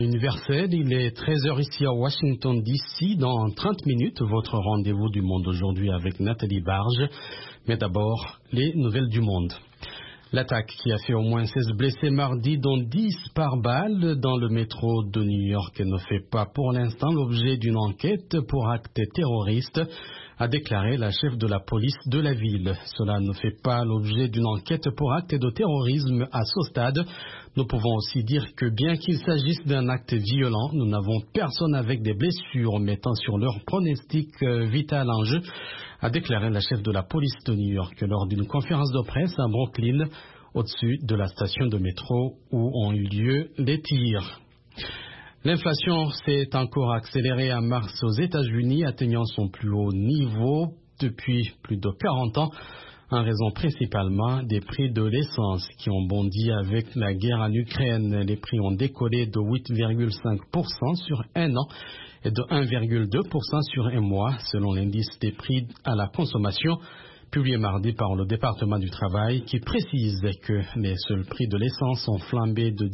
Universel, il est 13h ici à Washington DC. Dans 30 minutes, votre rendez-vous du monde aujourd'hui avec Nathalie Barge. Mais d'abord, les nouvelles du monde. L'attaque qui a fait au moins 16 blessés mardi, dont 10 par balle dans le métro de New York, ne fait pas pour l'instant l'objet d'une enquête pour actes terroristes, a déclaré la chef de la police de la ville. Cela ne fait pas l'objet d'une enquête pour acte de terrorisme à ce stade. Nous pouvons aussi dire que bien qu'il s'agisse d'un acte violent, nous n'avons personne avec des blessures mettant sur leur pronostic vital en jeu, a déclaré la chef de la police de New York lors d'une conférence de presse à Brooklyn, au-dessus de la station de métro où ont eu lieu les tirs. L'inflation s'est encore accélérée en mars aux États-Unis, atteignant son plus haut niveau depuis plus de 40 ans, en raison principalement des prix de l'essence qui ont bondi avec la guerre en Ukraine. Les prix ont décollé de 8,5% sur un an et de 1,2% sur un mois, selon l'indice des prix à la consommation publié mardi par le département du travail, qui précise que les seuls prix de l'essence ont flambé de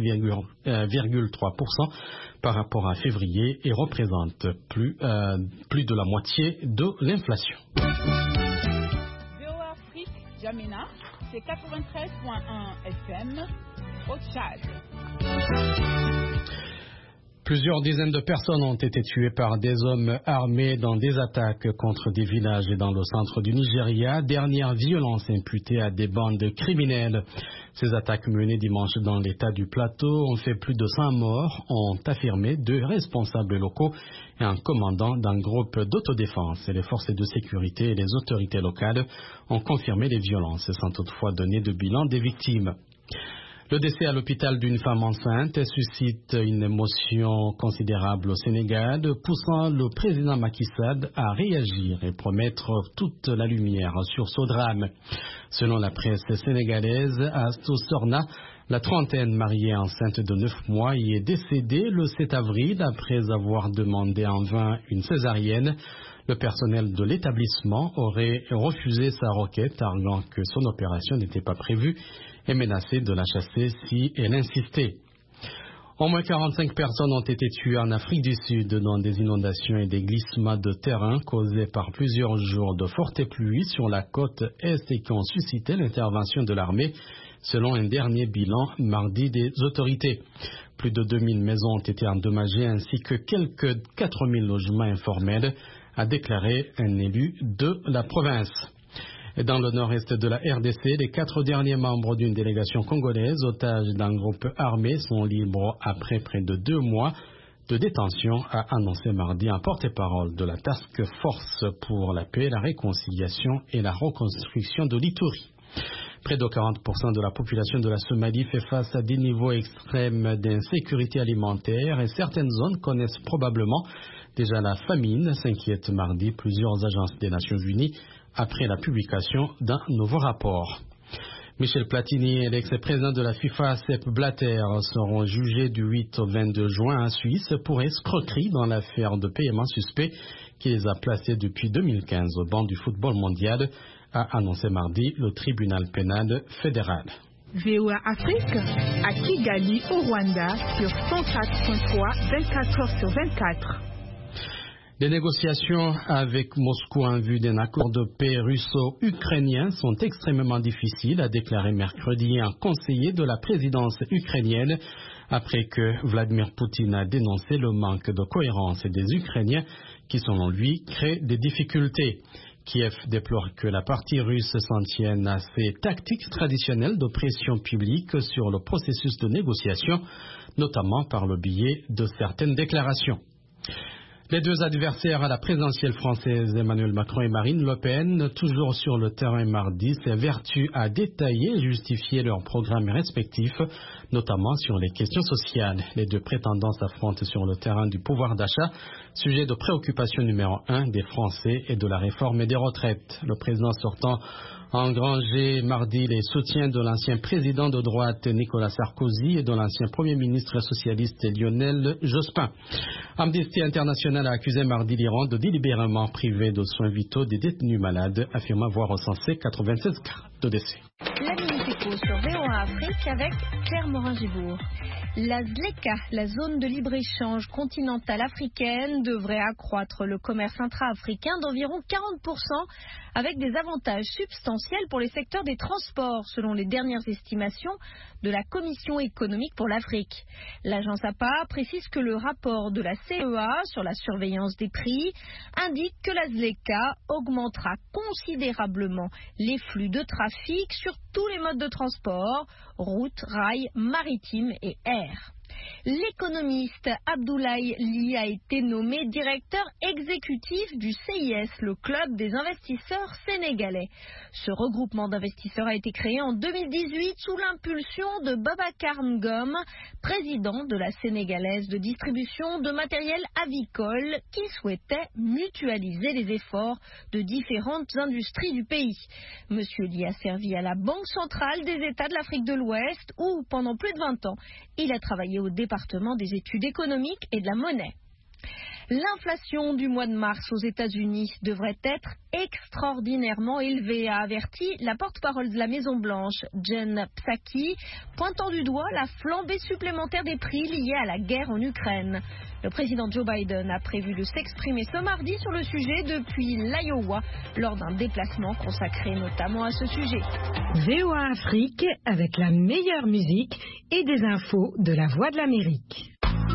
18,3% par rapport à février et représentent plus de la moitié de l'inflation. VOA Afrique, Jamena, c'est 93.1 FM au Tchad. Plusieurs dizaines de personnes ont été tuées par des hommes armés dans des attaques contre des villages et dans le centre du Nigeria, dernière violence imputée à des bandes criminelles. Ces attaques menées dimanche dans l'état du Plateau ont fait plus de 100 morts, ont affirmé deux responsables locaux et un commandant d'un groupe d'autodéfense. Les forces de sécurité et les autorités locales ont confirmé les violences sans toutefois donner de bilan des victimes. Le décès à l'hôpital d'une femme enceinte suscite une émotion considérable au Sénégal, poussant le président Macky Sall à réagir et promettre toute la lumière sur ce drame. Selon la presse sénégalaise, Astou Sorna, la trentaine mariée enceinte de 9 mois, y est décédée le 7 avril après avoir demandé en vain une césarienne. Le personnel de l'établissement aurait refusé sa requête, arguant que son opération n'était pas prévue et menacé de la chasser si elle insistait. Au moins 45 personnes ont été tuées en Afrique du Sud dans des inondations et des glissements de terrain causés par plusieurs jours de fortes pluies sur la côte Est et qui ont suscité l'intervention de l'armée, selon un dernier bilan mardi des autorités. Plus de 2000 maisons ont été endommagées ainsi que quelques 4000 logements informels, a déclaré un élu de la province. Et dans le nord-est de la RDC, les 4 derniers membres d'une délégation congolaise, otages d'un groupe armé, sont libres après près de 2 mois de détention, a annoncé mardi un porte-parole de la Task Force pour la paix, la réconciliation et la reconstruction de l'Ituri. Près de 40% de la population de la Somalie fait face à des niveaux extrêmes d'insécurité alimentaire et certaines zones connaissent probablement déjà la famine, s'inquiètent mardi plusieurs agences des Nations Unies après la publication d'un nouveau rapport. Michel Platini et l'ex-président de la FIFA, Sepp Blatter, seront jugés du 8 au 22 juin en Suisse pour escroquerie dans l'affaire de paiement suspect qui les a placés depuis 2015 au banc du football mondial, a annoncé mardi le tribunal pénal fédéral. VOA Afrique à Kigali au Rwanda sur 104.3 24 heures sur 24. Les négociations avec Moscou en vue d'un accord de paix russo-ukrainien sont extrêmement difficiles, a déclaré mercredi un conseiller de la présidence ukrainienne après que Vladimir Poutine a dénoncé le manque de cohérence des Ukrainiens qui, selon lui, créent des difficultés. Kiev déplore que la partie russe s'en tienne à ses tactiques traditionnelles de pression publique sur le processus de négociation, notamment par le biais de certaines déclarations. Les deux adversaires à la présidentielle française, Emmanuel Macron et Marine Le Pen, toujours sur le terrain mardi, s'évertuent à détailler et justifier leurs programmes respectifs, notamment sur les questions sociales. Les deux prétendants s'affrontent sur le terrain du pouvoir d'achat, sujet de préoccupation numéro 1 des Français et de la réforme des retraites. Le président sortant a engrangé mardi les soutiens de l'ancien président de droite Nicolas Sarkozy et de l'ancien premier ministre socialiste Lionel Jospin. Amnesty International a accusé mardi l'Iran de délibérément priver de soins vitaux des détenus malades, affirmant avoir recensé 96 cas de décès. Les musicaux sur VOA VOA Afrique avec Claire Morin-Gibourg. La ZLECA, la zone de libre-échange continentale africaine, devrait accroître le commerce intra-africain d'environ 40%, avec des avantages substantiels pour les secteurs des transports, selon les dernières estimations de la Commission économique pour l'Afrique. L'agence APA précise que le rapport de la CEA sur la surveillance des prix indique que la ZLECA augmentera considérablement les flux de trafic sur tous les modes de transport, route, rail, maritime et air. L'économiste Abdoulaye Ly a été nommé directeur exécutif du CIS, le club des investisseurs sénégalais. Ce regroupement d'investisseurs a été créé en 2018 sous l'impulsion de Babacar Ngom, président de la sénégalaise de distribution de matériel avicole, qui souhaitait mutualiser les efforts de différentes industries du pays. Monsieur Ly a servi à la Banque centrale des États de l'Afrique de l'Ouest où, pendant plus de 20 ans, il a travaillé au département des études économiques et de la monnaie. L'inflation du mois de mars aux États-Unis devrait être extraordinairement élevée, a averti la porte-parole de la Maison-Blanche, Jen Psaki, pointant du doigt la flambée supplémentaire des prix liés à la guerre en Ukraine. Le président Joe Biden a prévu de s'exprimer ce mardi sur le sujet depuis l'Iowa, lors d'un déplacement consacré notamment à ce sujet. VOA Afrique avec la meilleure musique et des infos de la Voix de l'Amérique.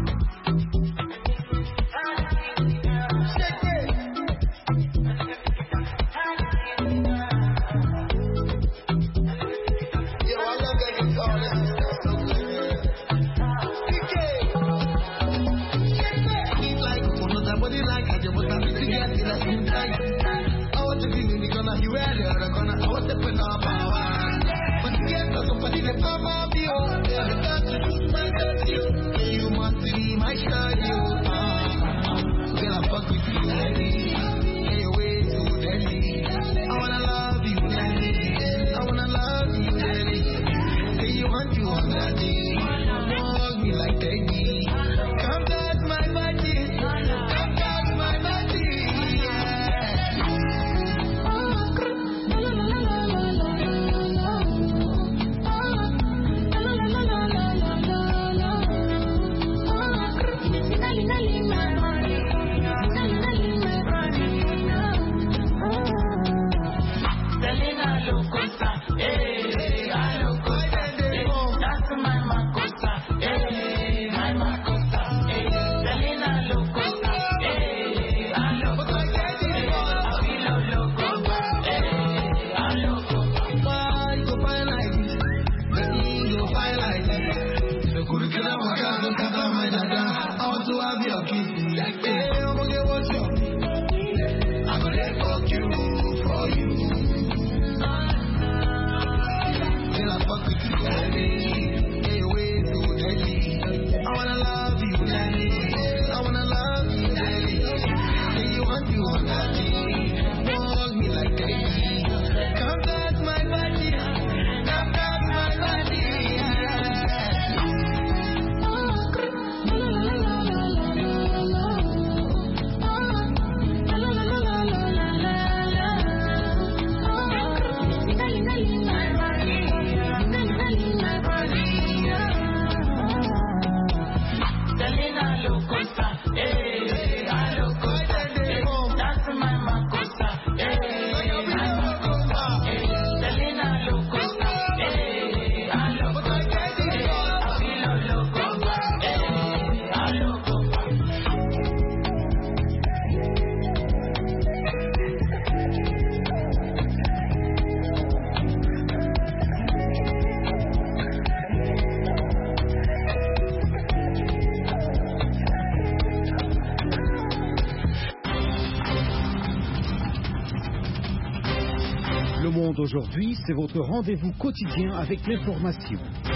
Aujourd'hui, c'est votre rendez-vous quotidien avec l'information.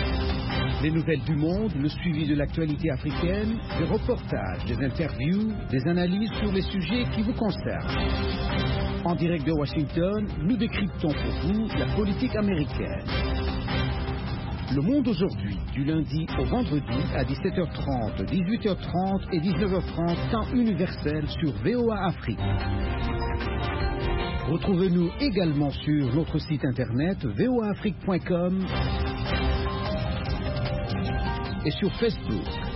Les nouvelles du monde, le suivi de l'actualité africaine, des reportages, des interviews, des analyses sur les sujets qui vous concernent. En direct de Washington, nous décryptons pour vous la politique américaine. Le monde aujourd'hui, du lundi au vendredi à 17h30, 18h30 et 19h30, temps universel sur VOA Afrique. Retrouvez-nous également sur notre site internet voaafrique.com et sur Facebook.